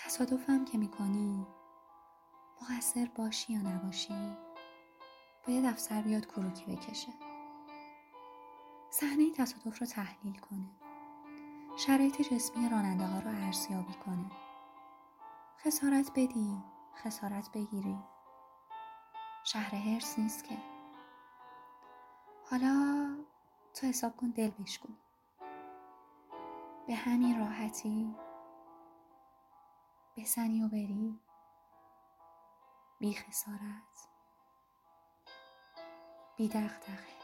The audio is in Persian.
تصادفم که میکنی، مقصر باشی یا نباشی، باید افسر بیاد کروکی بکشه. صحنه تصادف رو تحلیل کنه. شرایط جسمی راننده ها رو ارزیابی کنه. خسارت بدی، خسارت بگیری. شهر هرس نیست که. حالا تو حساب کن دل بشکن. به همین راحتی بزنی و بری، بی خسارت، بی دغدغه.